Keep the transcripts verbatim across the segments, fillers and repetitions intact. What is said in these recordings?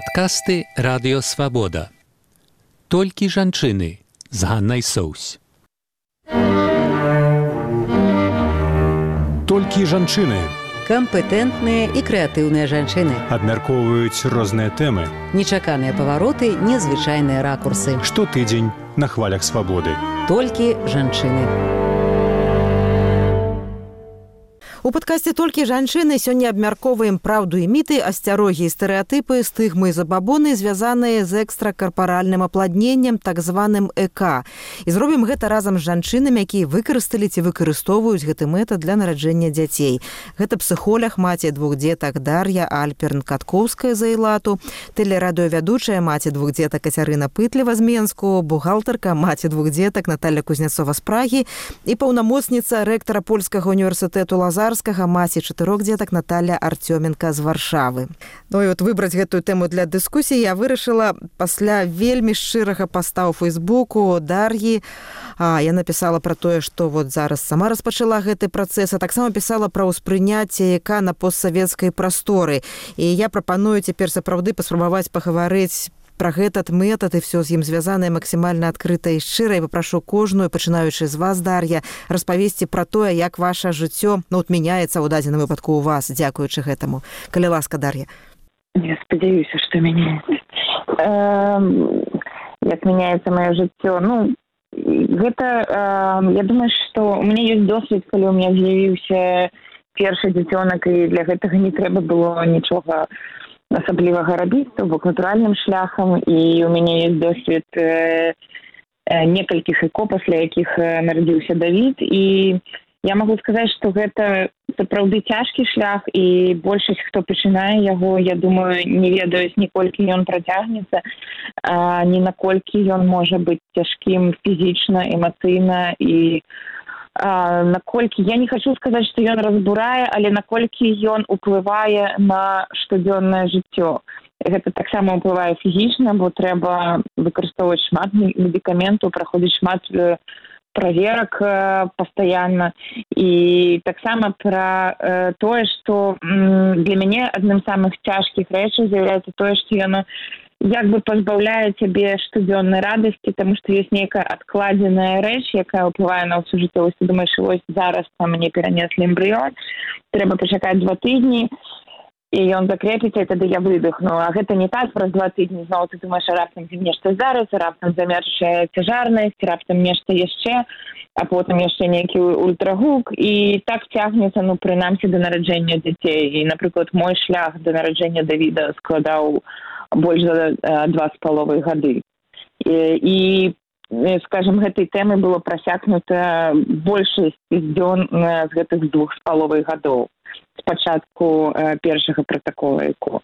Падкасты Радыё Свабода. Толькі жанчыны з Ганнай Соўсь. Толькі жанчыны. Кампетэнтныя і крэатыўныя жанчыны. Абмяркоўваюць розныя тэмы. Нечаканыя павароты, незвычайныя ракурсы. Штотыдзень на хвалях свабоды. Толькі жанчыны. У падкасці «Толькі жанчыны» сёння абмяркоўваем праўду і міты, асцярогі і стэрэатыпы, стыгмы і забабоны, звязаныя з экстракарпаральным апладненнем, так званым э ка. І зробім гэта разам з жанчынамі, якія выкарысталі ці выкарыстоўваюць гэты метад для нараджэння дзяцей. Гэта псіхолог, маці двух дзетак Дар'я Альперн-Каткоўская з Эйлату, тэлерадыёвядучая, маці двух дзетак Кацярына Пытлева з Менску, бухгалтарка, маці двух дзетак Наталля Кузняцова з Прагі і паўнамоцніца рэктара Польскага універсітэту Лазар маці чатырох дзетак Наталля Артёменка з Варшавы. Ну і от выбраць гэтую тэму для дыскусіі я вырашыла пасля вельмі шчырага паста ў Фейсбуку Дар'і. А, я напісала пра тое, што вот зараз сама распачала гэты працэс, а таксама пісала пра ўспрыняцце э ка на постсавецкай прасторы. І я прапаную цяпер сапраўды паспрабаваць пагаварыць пра гэтат метад і все з ім звязанае максімальна адкрыта і шчыра. І папрашу кожную, пачынаючы з вас, Дар'я, распавесці пра тое, як ваша жыццё ну, от, мяняецца ў дадзеным выпадку ў вас, дзякуючы гэтаму. Калі ласка, Дар'я. Я спадзяюся, што мяняецца. Як мяняецца маё жыццё? Ну, гэта, я думаю, што у мяне ёсць досвед, калі у мяне з'явіўся першы дзіцёнак, і для гэтага не трэба было нічога асаблівага рабіць, то бок натуральным шляхам, і у мяне ёсць досвед э, э, некалькіх эко, пасля якіх э, нарадзіўся Давід, і я магу сказаць, што гэта сапраўды цяжкі шлях, і большасць, хто пачынае яго, я думаю, не ведаюць, ніколькі ён працягнецца, а, ні наколькі ён можа быць цяжкім фізічна, эмацыйна, і А, наколькі, я не хочу сказаць, што ён разбурае, але наколькі ён уплывае на штодзённае жыццё. Гэта таксама ўплывае фізічна, бо трэба выкарыстоўваць шмат медыкаментаў, праходзіць шмат праверак э, пастаянна. І таксама пра э, тое, што м, для мяне адным з самых цяжкіх рэчаў з'яўляецца тое, што яно як бы пазбаўляе цябе штодзённай радасці, таму што ёсць нейкая адкладзеная рэч, якая ўплывае на ўсю жыццё. Ты думаеш, вось зараз там мне перанеслі эмбрыён, трэба пачакаць два тыдні, і ён закрепіцца, і тады я выдыхну. А гэта не так праз два тыдні. Зноў ты думаеш, а раптам нешта здарыцца, раптам замерзшая цяжарнасць, раптам нешта яшчэ, а потым яшчэ нейкі ультрагук, і так цягнецца, ну, прынамсі, да нараджэння дзяцей. І, напрыклад, мой шлях да нараджэння Давіда складаў больш за два з паловай гады. І, і скажем, гэтай тэмы было прасякнута большасць дзён з гэтых двух з паловай гадоў з пачатку э, першага пратакола эко.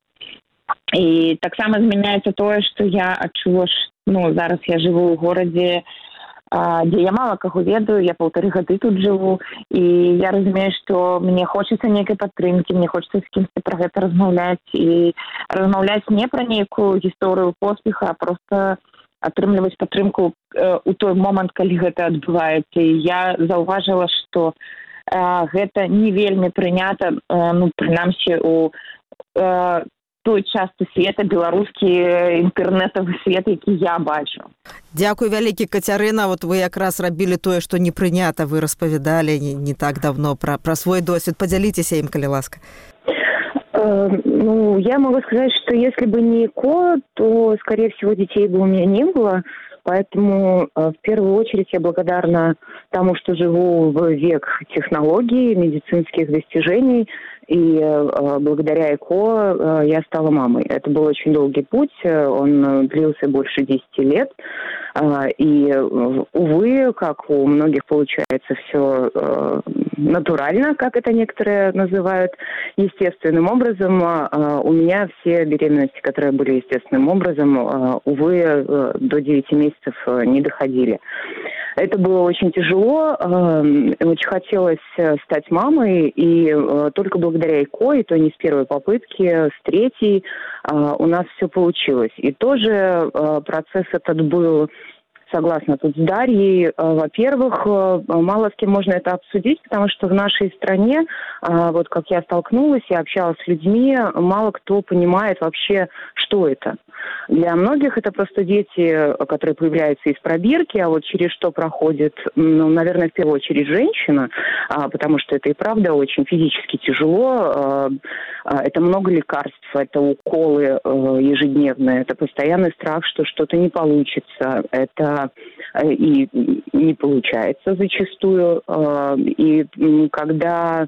І таксама змяняецца тое, што я адчула, што ну, зараз я жыву ў горадзе, дзе я мала каго ведаю, я паўтары гады тут жыву, і я разумею, што мне хочацца нейкай падтрымкі, мне хочацца з кімсьці пра гэта размаўляць, і размаўляць не пра нейкую гісторыю поспеха, а проста атрымліваць падтрымку э, у той момант, калі гэта адбываецца. І я заўважыла, што э, гэта не вельмі прынята, э, ну, прынамсі, у э, той частцы света, беларускі інтэрнэтавы свет, які я бачу. Дзякуй вялікі, Кацярына. Вот вы якраз рабілі тое, што не прынята, вы распавядалі не, не так давно пра, пра свой досвед. Падзяліцеся ім, калі ласка. Э, ну, я могу сказать, что если бы не эко, то, скорее всего, детей бы у меня не было. Поэтому э, в первую очередь я благодарна тому, что живу в век технологий, медицинских достижений. И э, благодаря ЭКО э, я стала мамой. Это был очень долгий путь, он длился больше десяти лет. Э, и, э, увы, как у многих получается все э, натурально, как это некоторые называют, естественным образом. Э, у меня все беременности, которые были естественным образом, э, увы, э, до девяти месяцев э, не доходили. Это было очень тяжело, э, очень хотелось стать мамой, и э, только благодаря ЭКО, и то не с первой попытки, с третьей, э, у нас все получилось. И тоже э, процесс этот был согласна тут с Дарьей. Во-первых, мало с кем можно это обсудить, потому что в нашей стране, вот как я столкнулась и общалась с людьми, мало кто понимает вообще, что это. Для многих это просто дети, которые появляются из пробирки, а вот через что проходит, ну, наверное, в первую очередь женщина, потому что это и правда очень физически тяжело. Это много лекарств, это уколы ежедневные, это постоянный страх, что что-то не получится, это и не получается зачастую. И когда...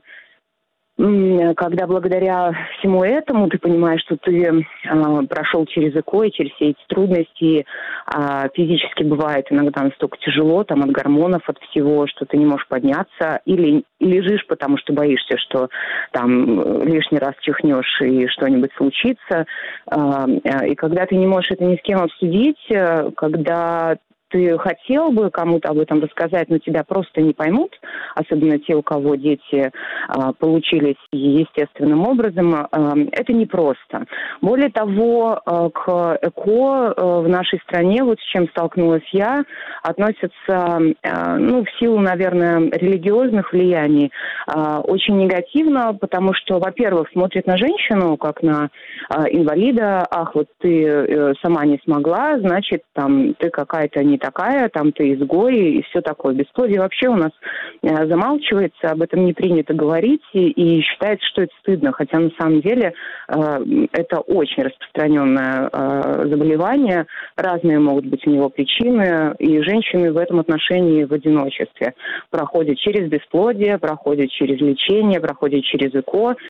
Когда благодаря всему этому ты понимаешь, что ты э, прошел через ЭКО и через все эти трудности, э, физически бывает иногда настолько тяжело, там, от гормонов, от всего, что ты не можешь подняться, или лежишь, потому что боишься, что там лишний раз чихнешь и что-нибудь случится. Э, э, и когда ты не можешь это ни с кем обсудить, э, когда... ты хотел бы кому-то об этом рассказать, но тебя просто не поймут, особенно те, у кого дети а, получились естественным образом, а, это непросто. Более того, а, к ЭКО а, в нашей стране, вот с чем столкнулась я, относятся, а, ну, в силу, наверное, религиозных влияний, а, очень негативно, потому что, во-первых, смотрят на женщину, как на а, инвалида, ах, вот ты а, сама не смогла, значит, там, ты какая-то не такая, там ты изгой и все такое. Бесплодие вообще у нас э, замалчивается, об этом не принято говорить и, и считается, что это стыдно, хотя на самом деле э, это очень распространенное э, заболевание, разные могут быть у него причины, и женщины в этом отношении в одиночестве проходят через бесплодие, проходят через лечение, проходят через ЭКО, э,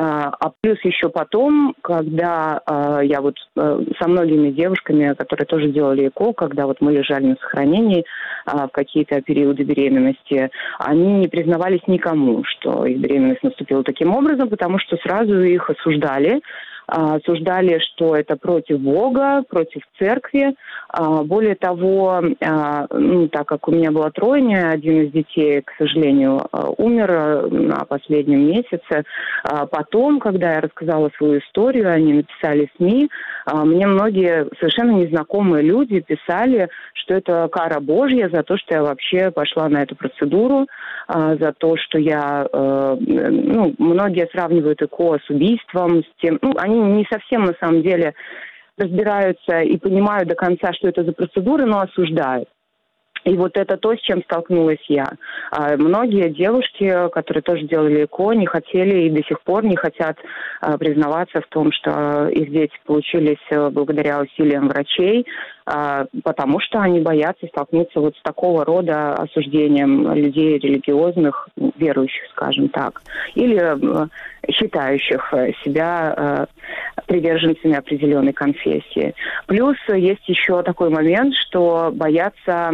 а плюс еще потом, когда э, я вот э, со многими девушками, которые тоже делали ЭКО, когда вот мы лежали на сохранении а, в какие-то периоды беременности, они не признавались никому, что их беременность наступила таким образом, потому что сразу их осуждали, а, осуждали, что это против Бога, против церкви. А, более того, а, ну, так как у меня была тройня, один из детей, к сожалению, умер на последнем месяце. А потом, когда я рассказала свою историю, они написали СМИ, а, мне многие совершенно незнакомые люди писали, что это кара Божья за то, что я вообще пошла на эту процедуру, а, за то, что я... А, ну, многие сравнивают ЭКО с убийством, с тем... Ну, они не совсем, на самом деле, разбираются и понимают до конца, что это за процедура, но осуждают. И вот это то, с чем столкнулась я. А многие девушки, которые тоже делали ЭКО, не хотели и до сих пор не хотят а, признаваться в том, что их дети получились благодаря усилиям врачей, а, потому что они боятся столкнуться вот с такого рода осуждением людей религиозных, верующих, скажем так, или а, считающих себя а, приверженцами определенной конфессии. Плюс есть еще такой момент, что боятся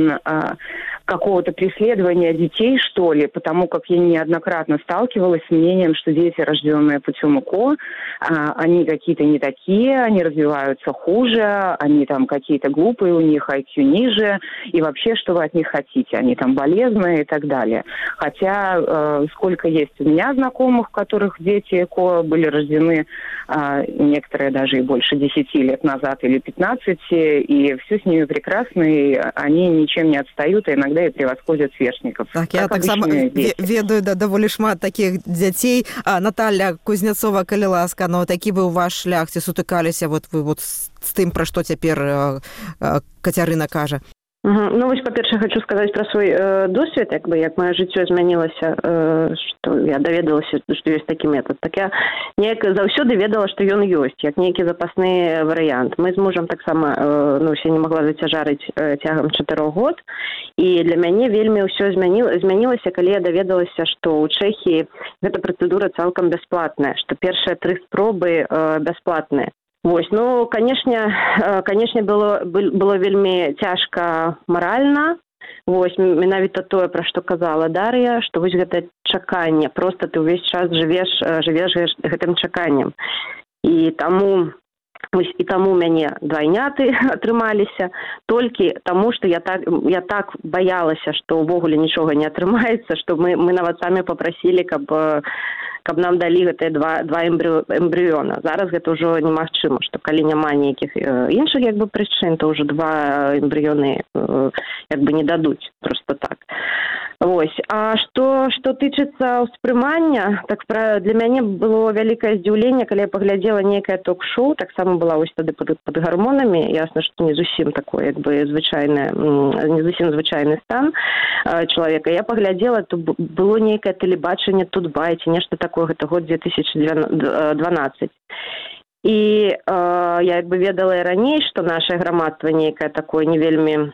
какого-то преследования детей, что ли, потому как я неоднократно сталкивалась с мнением, что дети, рожденные путем ЭКО, они какие-то не такие, они развиваются хуже, они там какие-то глупые, у них ай кью ниже, и вообще, что вы от них хотите, они там болезные и так далее. Хотя э, сколько есть у меня знакомых, у которых дети ЭКО были рождены, э, некоторые даже и больше десяти лет назад или пятнадцати, и все с ними прекрасно, и они ничем не отстают, а иногда и превосходят сверстников. Так, я так само ведаю да, даволі шмат таких дзяцей. А, Наталья Кузнецова, калі ласка, ну такі вы ў ваш шлях ці сутыкаліся вот вы вот з, з тым, пра што цяпер э, э, Кацярына кажа? Угу. Ну, вось, па-першае, хочу сказаць пра свой э, досвед, як бы, як маё жыццё змянілася, э, што я даведалася, што ёсць такі метад. Так я неяк заўсёды ведала, што ён ёсць, як нейкі запасны варыянт. Мы з мужам таксама, э, ну, я не магла зацяжарыць э, цягам чатырох год, і для мяне вельмі ўсё змяніла, змянілася, калі я даведалася, што ў Чэхіі гэта працэдура цалкам бясплатная, што першыя тры спробы э, бясплатныя. Вось, ну, канешне, канешне было, было вельмі цяжка маральна. Вось, менавіта тое, пра што казала Дар'я, што вось гэта чаканне, проста ты ўвесь час жывеш, жывеш гэтым чаканнем. І таму, вось, і таму у мяне двайняты атрымаліся, толькі таму, што я так, я так баялася, што ўвогуле нічога не атрымаецца, што мы, мы нават самі папрасілі, каб каб нам далі гэтыя два, два эмбрыёна. Зараз гэта ўжо немагчыма, што калі няма нейкіх іншых як бы прычын, то ўжо два эмбрыёны як бы не дадуць просто так. Вось. А што, што тычыцца ўспрымання, так для мяне было вялікае здзіўленне, калі я паглядзела нейкае ток-шоу, таксама была вось тады пад, пад гармонамі, ясна, што не зусім такое, як бы звычайне, не зусім звычайны стан чалавека. Я паглядзела, то было нейкае тэлебачанне тут байце, нешта такое, гэта год две тысячи дванаццаць. І э, я як бы ведала і раней, што нашае грамадства нейкае такое не вельмі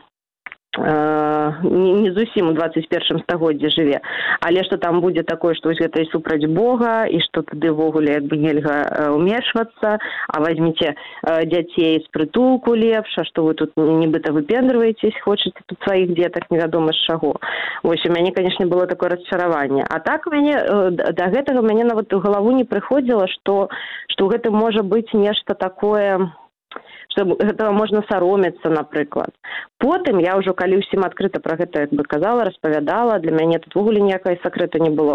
не, не зусім у двадцать першым стагоддзі жыве, але што там будзе такое, што вось гэта і супраць Бога, і што тады ўвогуле як бы нельга ўмешвацца, а возьміце дзяцей з прытулку лепш, а што вы тут нібыта выпендрываецесь, хочаце тут сваіх дзетак, невядома з чаго. Вось у мяне, канешне, было такое расчараванне. А так у мяне да гэтага мяне нават у галаву не прыходзіла, што што гэта можа быць нешта такое, што гэтага можна саромецца, напрыклад. Потым я ўжо, калі ўсім адкрыта пра гэта як бы казала, распавядала, для мяне тут вогуле ніякай сакрэту не было.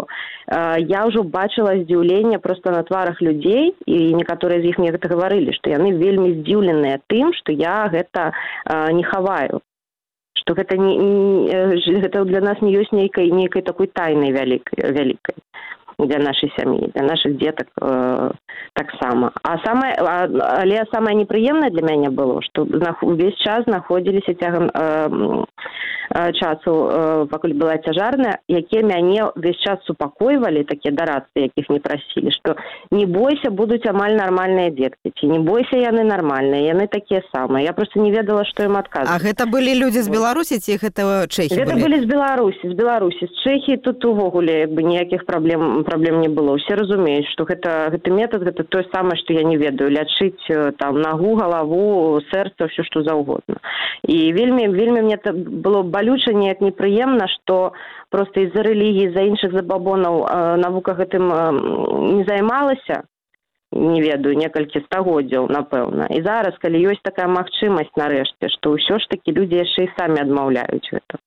Я ўжо бачыла здзіўленне проста на тварах людзей, і некаторыя з іх мне гэта гаварылі, што яны вельмі здзіўленыя тым, што я гэта не хаваю. Што гэта, не, не, гэта для нас не ёсць нейкай, нейкай такой тайнай вялікай, вялікай для нашай сям'і, для нашых дзетак э, таксама. А самае, а, але самае непрыемнае для мяне было, што увесь час знаходзіліся цягам э, часу, э, пакуль была цяжарная, якія мяне увесь час супакойвалі, такія дарадцы, якіх не прасілі, што не бойся, будуць амаль нармальныя дзеткі, ці не бойся, яны нармальныя, яны такія самыя. Я проста не ведала, што ім адказваць. А гэта былі людзі з Беларусі, ці гэта чэхі былі? Гэта былі з Беларусі, з Беларусі. З Чэхіі тут увогуле як бы ніякіх праблем праблем не было. Усе разумеюць, што гэта, гэты метад, гэта тое самае, што я не ведаю, лячыць там нагу, галаву, сэрца, ўсё што заўгодна. І вельмі, вельмі мне это было балюча, неяк непрыемна, што проста з-за рэлігіі, з-за іншых забабонаў навука гэтым не займалася, не ведаю, некалькі стагоддзяў, напэўна. І зараз, калі ёсць такая магчымасць нарэшце, што ўсё ж такі людзі яшчэ і самі адмаўляюць гэта.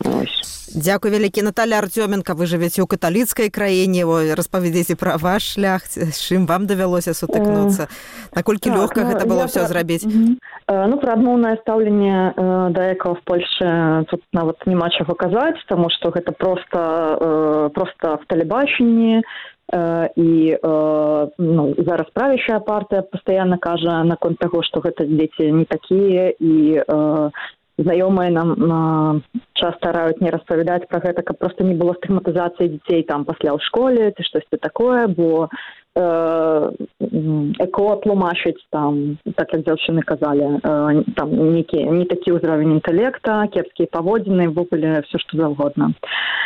Дзякуй вялікі. Наталя Артёменка, вы жывеце ў каталіцкай краіне, распавядзіце пра ваш шлях, з чым вам давялося сутыкнуцца, наколькі лёгка гэта было ўсё зрабіць? Ну, пра адмоўнае стаўленне да экаў в Польшчы тут нават няма чаго казаць, таму што гэта проста проста в тэлебачанні, і ну, зараз правящая партыя пастаянна кажа наконт таго, што гэта дзеці не такія, і знаёмыя нам часта раюць не распавядаць пра гэта, каб проста не было стыгматызацыі дзяцей там пасля ў школе ці штосьці такое, бо э, эко тлумачыць там, так як дзяўчыны казалі, э, там некі, не такі ўзровень інтэлекта, кепскія паводзіны, ввогуле все што заўгодна.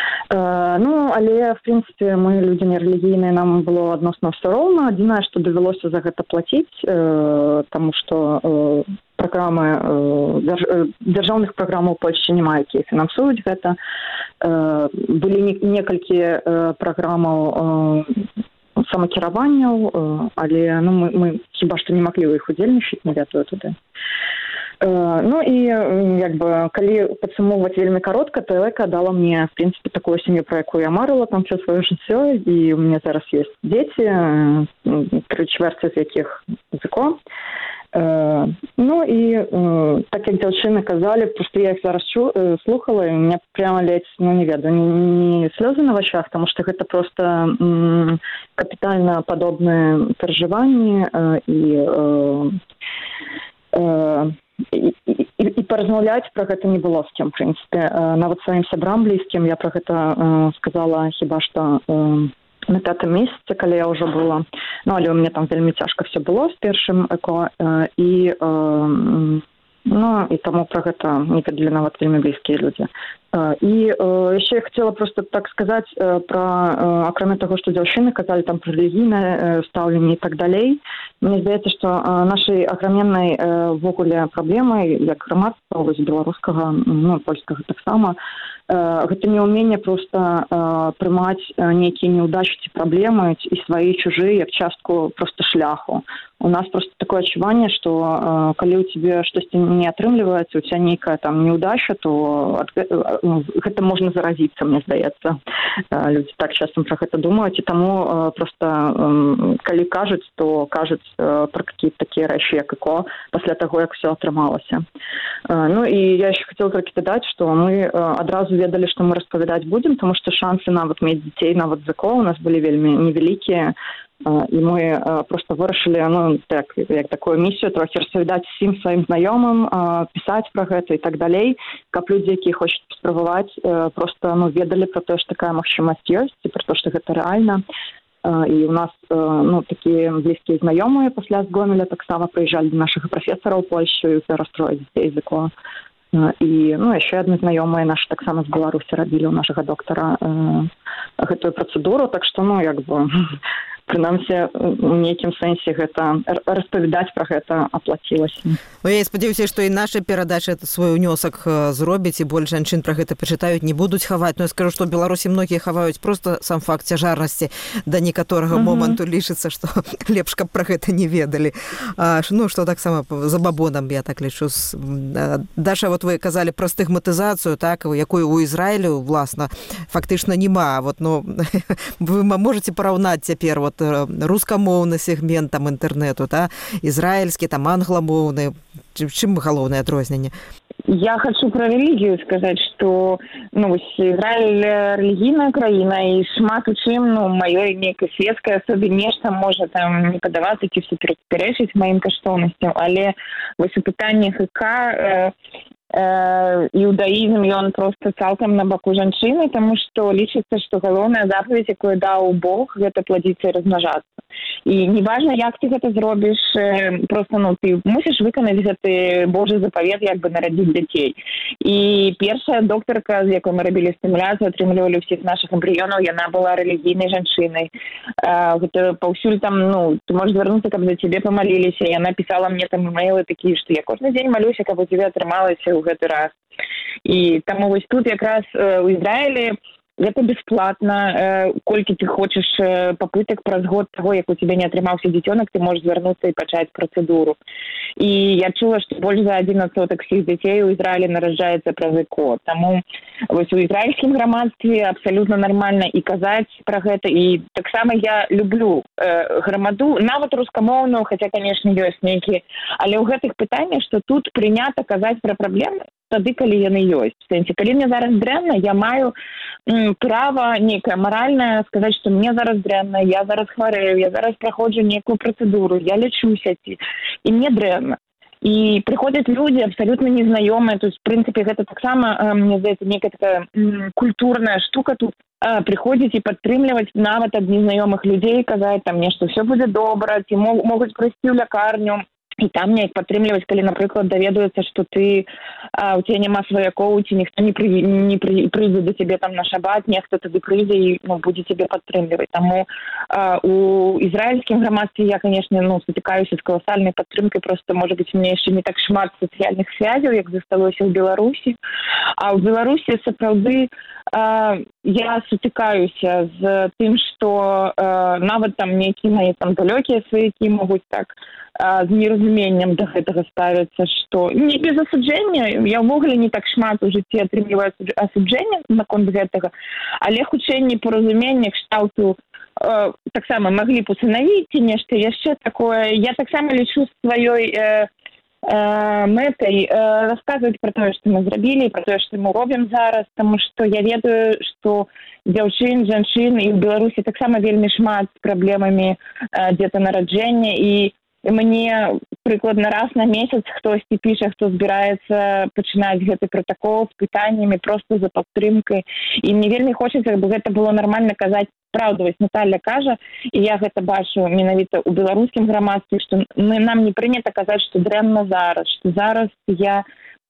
Э, ну, але в прынцыпе мы людзі не рэлігійныя, нам было адносна ўсё роўна. Адзінае, што давялося за гэта плаціць, э, таму што э, праграмы э, дзяржаўных праграмаў у Польшчы няма, якія фінансуюць гэта. Э, былі не, некалькі э, праграмаў э, самакіраванняў, э, але ну, мы, мы хіба што не маглі ў іх удзельнічаць, не ведаю туды. Э, ну і як бы, калі падсумоўваць вельмі каротка, то эка дала мне, в прынцыпе, такую сям'ю, про якую я марыла там все сваё жыццё, і у мяне зараз ёсць дзеці, тры чвэрці з якіх языком. Э, ну і э, так як дзяўчыны казалі, просто я іх зараз чу, э, слухала, і у меня прямо ледзь, ну не ведаю, не, не слёзы на вачах, потому што гэта просто м, капітальна падобныя перажыванні э, і э, э, і, і, і паразмаўляць пра гэта не было з кем, в прынцыпе. Э, нават сваім сябрам блізкім я пра гэта э, сказала хіба што э, на пятым месяце, калі я ўжо была. Ну, але у мяне там вельмі цяжка все было з першым эко, э, і, э, ну, і таму пра гэта не ведалі нават вельмі блізкія людзі. Э, і э, яшчэ я хацела просто так сказаць э, пра, э, акрамя таго, што дзяўчыны казалі там пра рэлігійнае э, стаўленне і так далей, мне здаецца, што э, нашай аграменнай ввогуле э, праблемай, як грамадства, вось беларускага, ну, польскага таксама, гэта неўменне проста э, прымаць нейкія неўдачы ці праблемы і свае чужыя як частку проста шляху. у нас просто такое адчуванне, што э, калі ў цябе штосьці не атрымліваецца, у цябе нейкая там неудача, то ад, э, гэта можна заразіцца, мне здаецца. Э, людзі так часам пра гэта думаюць, і таму э, просто э, калі кажуць, то кажуць э, пра какие-то такія рэчы, як эко, пасля таго, як все атрымалася. Э, ну і я еще хотела толькі дадаць, што мы э, адразу ведалі, што мы распавядаць будзем, таму што шансы нават мець дзяцей, нават з эко у нас былі вельмі невялікія. І мы просто вырашылі, ну, так, як такую місію, трохі распавядаць всім сваім знаёмым, пісаць пра гэта і так далей, каб людзі, якія хочуць спрабаваць, просто, ну, ведалі пра тое, што такая магчымасць ёсць, і пра тое, што гэта рэальна. І у нас, ну, такія блізкія знаёмыя пасля з Гомеля таксама прыязджалі да нашага прафесара ў Польшчу і перастроіць дзяцей з эко. І, ну, яшчэ адны знаёмыя нашы таксама з Беларусі рабілі ў нашага доктара гэтую працэдуру, так што, ну, як бы... Прынамсі, у нейкім сэнсе гэта распавядаць пра гэта аплацілася. Ну, я спадзяюся, што і наша перадача свой унёсак зробіць, і больш жанчын пра гэта пачытаюць, не будуць хаваць. Но я скажу, што ў Беларусі многія хаваюць просто сам факт цяжарнасці да некаторага uh-huh. моманту лічыцца, што лепш, каб пра гэта не ведалі. А, ну, што таксама за бабонам, я так лічу. Даша, вот вы казалі пра стыгматызацыю, так, якую у Ізраілю, власна, фактычна няма. Вот, ну, вы можаце параўнаць цяпер вот рускамоўны сегмент там інтэрнэту, та, ізраільскі, там англамоўны. Чым галоўнае адрозненне? Я хочу про религию сказать, что, ну, Израиль религійная країна, і шмат у чим, ну, моей некой светской особе нешта може там не подавати, які суперечить моїм коштовностям, але ось у питаннях ІК е, е, іудаізм, ён просто цалкам на баку жанчыны, тому что лічыцца, что галоўная заповедь, якую даў Бог, гэта плодіцца і размнажацца. І неважно, як ты гэта зробіш, просто, ну, ты мусіш выканаць гэты Божий запавет, як бы нарадзіць дзяцей. І першая доктарка, з якой мы рабілі стымуляцыю, атрымлівалі ўсіх нашых эмбрыёнаў, яна была рэлігійнай жанчынай. Гэта паўсюль там, ну, ты можаш звярнуцца, каб за цябе памаліліся. Яна пісала мне там имейлы такія, што я кожны дзень малюся, каб у цябе атрымалася ў гэты раз. І таму вось тут якраз у Ізраілі гэта бесплатна, колькі ты хочаш попытак праз год таго, як у цябе не атрымаўся дзіцёнак, ты можаш звярнуцца і пачаць працэдуру. І я чула, што больш за адзін адсотак всіх дзяцей у Ізраілі нараджаецца праз ЭКО. Таму вось у ізраільскім грамадстве абсалютна нармальна і казаць пра гэта. І таксама я люблю э, грамаду, нават рускамоўную, хаця, канешне, ёсць нейкія, але ў гэтых пытаннях, што тут прынята казаць пра праблемы тады, калі яны ёсць. В сэнсе, калі мне зараз дрэнна, я маю м, права нейкае маральнае сказаць, што мне зараз дрэнна, я зараз хварэю, я зараз праходжу нейкую працэдуру, я лечуся, і мне дрэнна. І прыходзяць людзі абсалютна незнаёмыя, то есть, в прынцыпе, гэта таксама, мне здаецца, некая такая м, культурная штука тут, а, прыходзіць і падтрымліваць нават ад незнаёмых людзей, казаць там нешта, ўсё будзе добра, ці могуць прыйсці ў лякарню, і там неяк падтрымліваць, калі, напрыклад, даведаюцца, што ты, а, у цябе няма сваякоў, ці ніхто не, пры, не пры, прыйдзе да цябе там на шабат, нехто тады прыйдзе і, ну, будзе цябе падтрымліваць. Таму а, у ізраільскім грамадстве я, канешне, ну, сутыкаюся з каласальнай падтрымкай, просто, можа быць, у мяне яшчэ не так шмат сацыяльных связяў, як засталося ў Беларусі. А ў Беларусі, сапраўды, а, я сутыкаюся з тым, што а, нават там нейкія мае там далёкія сваякі могуць так з неразуменнем да гэтага ставіцца, што не без асуджэння, я ўвогуле не так шмат у жыцці атрымліваю асуджэння наконт гэтага, але хутчэй непаразуменне кшталту э, таксама маглі б усынавіць ці нешта яшчэ такое. Я таксама лічу сваёй э, э, мэтай э, расказваць пра тое, што мы зрабілі, пра тое, што мы робім зараз, таму што я ведаю, што дзяўчын, жанчын і ў Беларусі таксама вельмі шмат з праблемамі э, дзетанараджэння, і мне прыкладна раз на месяц хтосьці піша, хто збіраецца пачынаць гэты пратакол з пытаннямі проста за падтрымкай. І мне вельмі хочацца, каб гэта было нармальна казаць правду. Вось Наталья кажа, і я гэта бачу менавіта ў беларускім грамадстве, што мы, нам не прынята казаць, што дрэнна зараз, што зараз я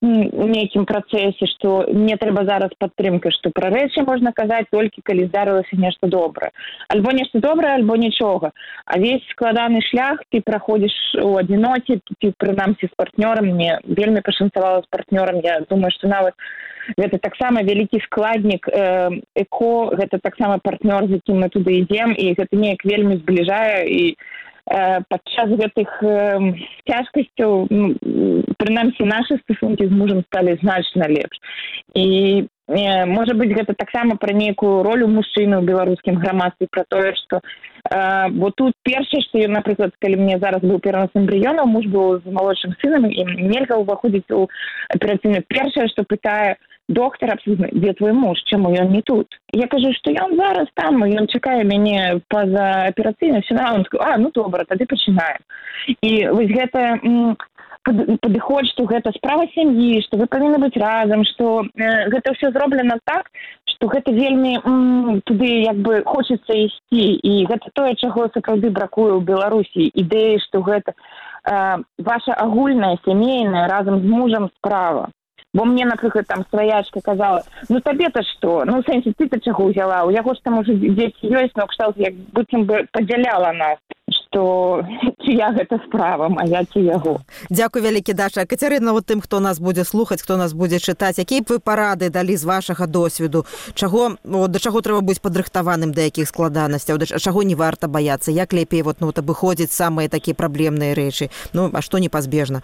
у нейкім працэсе, што мне трэба зараз падтрымка, што пра рэчы можна казаць толькі калі здарылася нешта добрае. Альбо нешта добрае, альбо нічога. А весь складаны шлях ты праходзіш у адзіноце, ты прынамсі з партнёрам. Мне вельмі пашанцавала з партнёрам. Я думаю, што нават гэта таксама вялікі складнік э, ЭКО, гэта таксама партнёр, з якім мы туды ідзем, і гэта неяк вельмі збліжае, і падчас гэтых цяжкасцяў, прынамсі нашы стасункі з мужам сталі значна лепш. І можа быць, гэта таксама пра нейкую ролю мужчыны ў беларускім грамадстве, пра тое, што э, бо тут першае, што ён, напрыклад, калі мне зараз быў перанос эмбрыёнаў, муж быў з малодшым сынам, і нельга ўваходзіць у аперацыйную. Першае, што пытае доктар, абсолютно, дзе твой муж, чаму ён не тут? Я кажу, што ён зараз там, ён чакае мяне па-за аперацыйнай, все на, он скажу, а, ну добра, тады пачынаем. І вось гэта падыход, што гэта справа сям'і, што вы павінны быць разам, што э, гэта ўсё зроблена так, што гэта вельмі м, туды як бы хочацца ісці, і гэта тое, чаго сапраўды бракуе ў Беларусі, ідэі, што гэта э, ваша агульная сямейная разам з мужам справа. Бо мне, напрыклад, там сваячка казала, ну табе-то што? Ну, ў сэнсе, ты-то чаго ўзяла? У яго ж там уже дзеці ёсць, но кшталт як быццам бы падзяляла нас, што чыя гэта справа, мая ці яго. Дзякуй вялікі, Даша. Кацярына, вот тым, хто нас будзе слухаць, хто нас будзе чытаць, якія б вы парады далі з вашага досведу? Чаго, о, да чаго трэба быць падрыхтаваным, да якіх складанасцяў, да чаго не варта баяцца, як лепей вот, ну, абыходзіць самыя такія праблемныя рэчы, ну, а што непазбежна?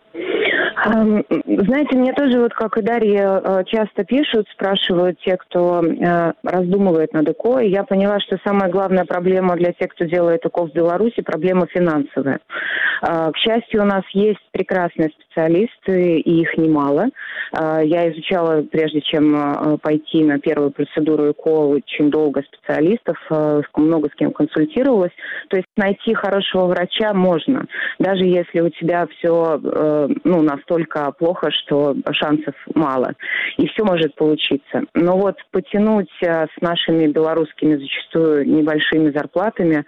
Знаете, мне тоже, вот как и Дарья, часто пишут, спрашивают те, кто раздумывает над ЭКО, и я поняла, что самая главная проблема для тех, кто делает ЭКО в Беларуси, проблема финансовая. К счастью, у нас есть прекрасные специалисты, и их немало. Я изучала, прежде чем пойти на первую процедуру ЭКО, очень долго специалистов, много с кем консультировалась. То есть найти хорошего врача можно, даже если у тебя все, ну, настолько только плохо, что шансов мало. И все может получиться. Но вот потянуть с нашими белорусскими зачастую небольшими зарплатами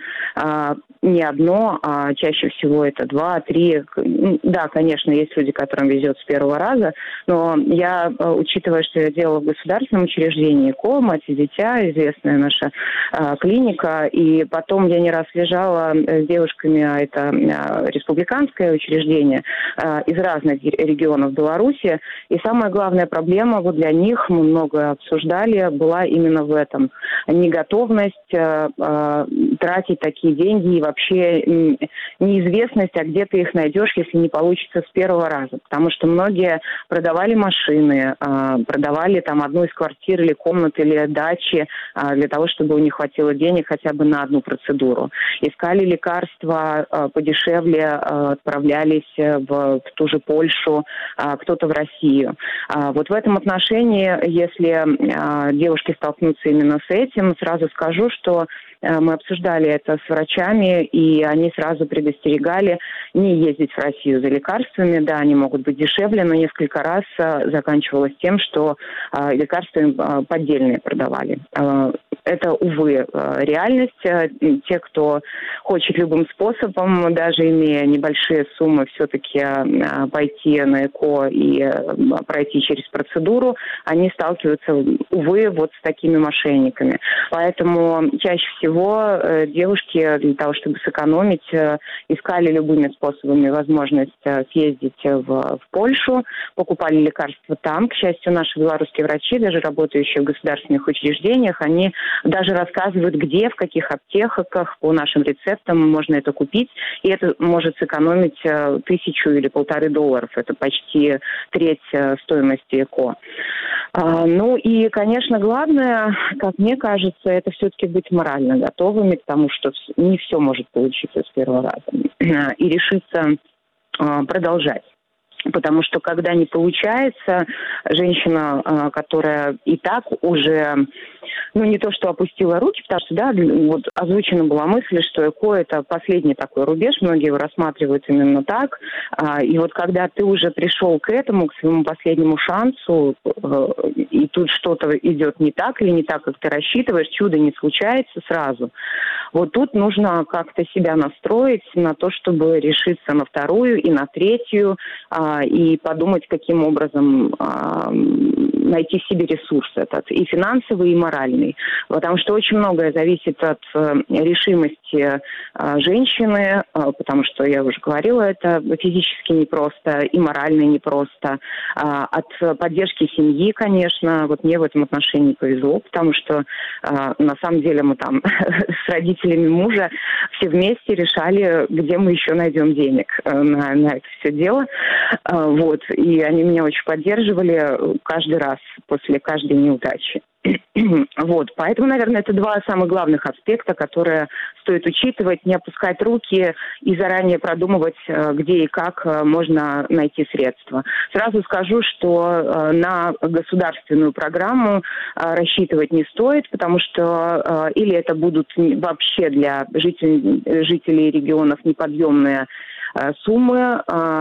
не одно, а чаще всего это два, три. Да, конечно, есть люди, которым везет с первого раза, но я, учитывая, что я делала в государственном учреждении ЭКО, мать и дитя, известная наша клиника, и потом я не раз лежала с девушками, а это республиканское учреждение, из разных регионов Беларуси. И самая главная проблема вот для них, мы много обсуждали, была именно в этом. Неготовность э, э, тратить такие деньги и вообще неизвестность, а где ты их найдешь, если не получится с первого раза. Потому что многие продавали машины, э, продавали там одну из квартир или комнат, или дачи э, для того, чтобы у них хватило денег хотя бы на одну процедуру. Искали лекарства э, подешевле, э, отправлялись в, в ту же Польшу, кто-то в Россию. Вот в этом отношении, если девушки столкнутся именно с этим, сразу скажу, что мы обсуждали это с врачами, и они сразу предостерегали не ездить в Россию за лекарствами. Да, они могут быть дешевле, но несколько раз заканчивалось тем, что лекарства им поддельные продавали. Это, увы, реальность. Те, кто хочет любым способом, даже имея небольшие суммы, все-таки пойти на ЭКО и пройти через процедуру, они сталкиваются, увы, вот с такими мошенниками. Поэтому чаще всего девушки для того, чтобы сэкономить, искали любыми способами возможность съездить в, в Польшу, покупали лекарства там. К счастью, наши белорусские врачи, даже работающие в государственных учреждениях, они даже рассказывают, где, в каких аптеках по нашим рецептам можно это купить, и это может сэкономить тысячу или полторы долларов. Это почти треть стоимости ЭКО. Ну и, конечно, главное, как мне кажется, это все-таки быть морально готовыми к тому, что не все может получиться с первого раза, и решиться продолжать. Потому что когда не получается, женщина, которая и так уже, ну не то что опустила руки, потому что, да, вот озвучена была мысль, что ЭКО – это последний такой рубеж, многие его рассматривают именно так. И вот когда ты уже пришел к этому, к своему последнему шансу, и тут что-то идет не так или не так, как ты рассчитываешь, чудо не случается сразу. Вот тут нужно как-то себя настроить на то, чтобы решиться на вторую и на третью, и подумать, каким образом э, найти в себе ресурс этот, и финансовый, и моральный. Потому что очень многое зависит от э, решимости э, женщины, э, потому что, я уже говорила, это физически непросто, и морально непросто. Э, от поддержки семьи, конечно, вот мне в этом отношении повезло, потому что э, на самом деле мы там с родителями мужа все вместе решали, где мы еще найдем денег на, на это все дело. Вот. И они меня очень поддерживали каждый раз после каждой неудачи. Вот, поэтому, наверное, это два самых главных аспекта, которые стоит учитывать, не опускать руки и заранее продумывать, где и как можно найти средства. Сразу скажу, что на государственную программу рассчитывать не стоит, потому что или это будут вообще для жителей, жителей регионов неподъемные суммы.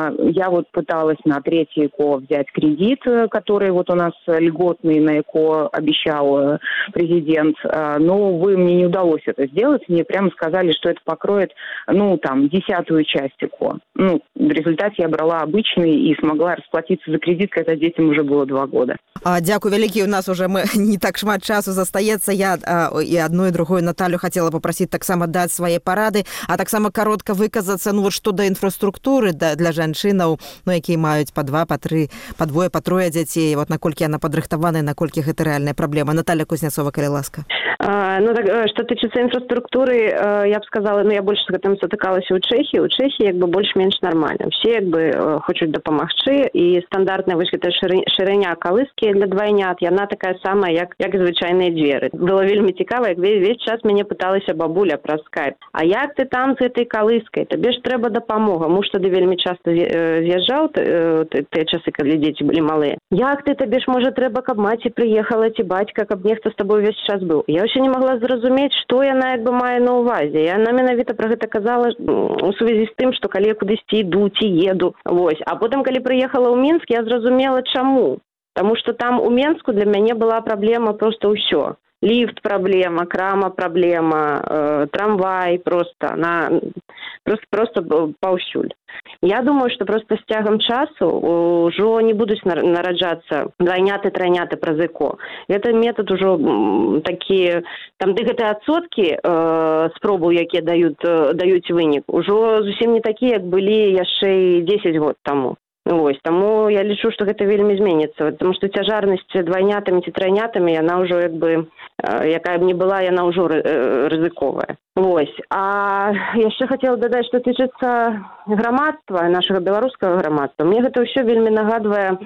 Я вот пыталась на третий ЭКО взять кредит, который вот у нас льготный на ЭКО обещал президент, но, увы, мне не удалось это сделать. Мне прямо сказали, что это покроет, ну, там, десятую часть ЭКО. Ну, в результате я брала обычный и смогла расплатиться за кредит, когда детям уже было два года. А, дякую вялікі, у нас уже мы, не так шмат часу застаецца. Я а, і одну і другую Наталю хотела попросить таксама даць свае парады, а таксама коротко выказацца, ну вот што да інфраструктуры да, для жанчынаў, ну якія маюць па два, па тры, па двое, па трое дзяцей, вот наколькі яна падрыхтаваная, наколькі гэта рэальная праблема. Наталья Кузнецова, калі ласка. А, ну так, что тычыцца інфраструктуры, я б сказала, ну я больше з гэтым сутыкалася ў Чэхіі. У Чэхіі як бы больш-менш нармальна. Все як бы хочуць дапамагчы, і стандартная вось гэта шырыня калыскі для двайнят, яна такая самая, як, як звычайныя дзверы. Было вельмі цікава, як весь, весь час мяне пыталася бабуля праз скайп. А як ты там з гэтай калыскай? Табе ж трэба дапамога. Муж тады вельмі часта з'язджаў, тыя часы, калі дзеці былі малыя. Як ты, табе ж, можа, трэба, каб маці прыехала, ці бацька, каб нехта з табой увесь час быў. Я ўсё не магла зразумець, што яна як бы мае на ўвазе. Яна менавіта пра гэта казала у сувязі з тым, што калі я кудысьці іду ці еду. Вось. А потым, калі прыехала ў Мінск, я зразумела, чаму. Потому что там у Менску для мяне была проблема просто ўсё. Лифт проблема, крама проблема, э, трамвай просто, на, просто, просто паўсюль. Я думаю, что просто с цягам часу ўжо не будуць нараджацца двайняты, трайняты праз ЭКО. Гэта метод ужо такі, там ды гэтыя адсоткі э, спробаў, якія даюць, даюць вынік, ужо зусім не такія, як былі яшчэ і дзесяць год таму. Вось, таму я лічу, што гэта вельмі зменіцца, потому што цяжарнасць двайнятамі ці трайнятамі, яна ўжо як бы, якая б не была, яна ўжо рызыковая. Вось. А яшчэ хацела дадаць, што тычыцца грамадства, нашага беларускага грамадства. Мне гэта ўсё вельмі нагадвае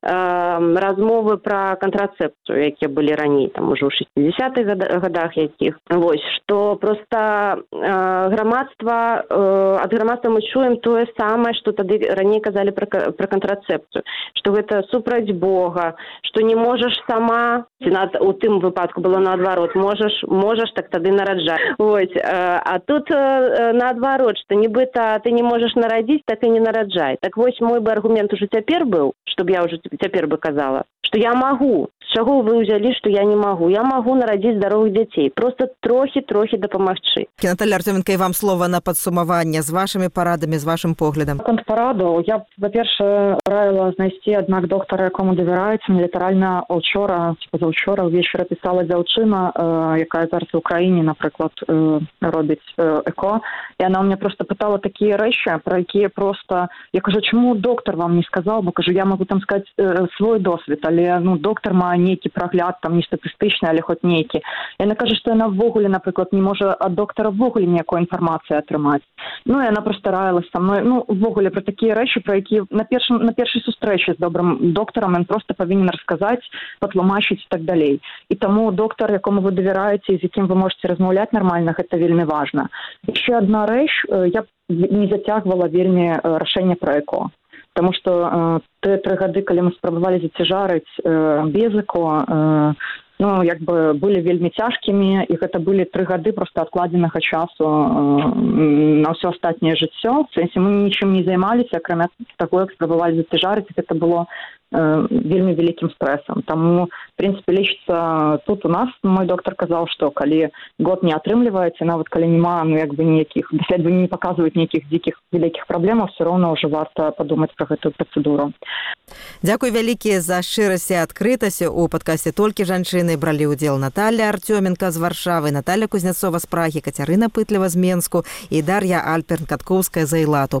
размовы пра кантрацэпцыю, якія былі раней, там ужо ў шэсцідзесятых гадах якіх. Вось, што проста э, грамадства, э, ад грамадства мы чуем тое самае, што тады раней казалі пра, пра кантрацэпцыю, што гэта супраць Бога, што не можаш сама, ці на, у тым выпадку было наадварот, можаш, можаш, так тады нараджаць. Вось, э, а тут э, наадварот, што нібыта ты не можаш нарадзіць, так і не нараджай. Так вось, мой бы аргумент ужо цяпер быў, чтобы я уже цяпер бы казала, што я магу. З чаго вы ўзялі, што я не магу? Я магу нарадзіць здаровых дзяцей. Просто трохі-трохі дапамагчы. Наталья Артёменко, і вам слова на падсумаванне з вашымі парадамі, з вашым поглядам. Конт параду. Я б, па-першае, раіла знайсці, аднак, доктара, якому давяраецца. Мне літаральна учора, ці пазаўчора ўвечары пісала дзяўчына, э, якая зараз у краіне, напрыклад, э, робіць э, ЭКО. І яна ў мяне просто пытала такія рэчы, пра якія просто... Я кажу, чаму доктар вам не сказаў? Бо, кажу, я могу там сказаць э, свой досвед, але, ну, доктар мае нейкі прагляд, там, не статыстычны, але хоць нейкі. Яна кажа, што яна ввогуле, напрыклад, не можа ад доктара ввогуле ніякой інфармацыі атрымаць. Ну, і яна проста раілась са мной, ну, ввогуле пра такія рэчы, пра якія на першым, на першай сустрэчы з добрым доктарам ён проста павінен расказаць, патлумачыць і так далей. І таму доктар, якому вы давяраеце і з якім вы можете размаўляць нармальна, гэта вельмі важна. Яшчэ адна рэч, я не зацягвала вельмі рашэнне пра ЭКО. Потому что э, те три гады, калі мы спрабавалі зацяжарыць э, без ЭКО, э, ну, як бы былі вельмі цяжкімі, і гэта былі тры гады проста адкладзенага часу э, на ўсё астатняе жыццё. В сэнсе мы нічым не займаліся, акрамя таго, як спрабавалі зацяжарыць, гэта было э, вельмі вялікім стрэсам. Таму, в принципе, лечыцца тут у нас, мой доктар казаў, што калі год не атрымліваеце, нават калі няма, ну, як бы ніякіх, даследаванні не паказваюць ніякіх дзікіх вялікіх праблемаў, все роўно ўжо варта падумаць пра гэтую працэдуру. Дзякуй вялікі за шчырасць і адкрытасць. У падкасце «Толькі жанчыны» бралі ўдзел Наталья Артёменко з Варшавы, Наталья Кузнецова з Прагі, Кацярына Пытлева з Менску і Дар'я Альперн-Каткоўская з Эйлату.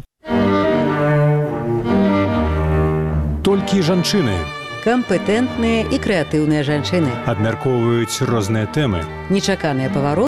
Толькі жанчыны Кампетэнтныя і крэатыўныя жанчыны. абмяркоўваюць розныя тэмы. Нечаканыя павароты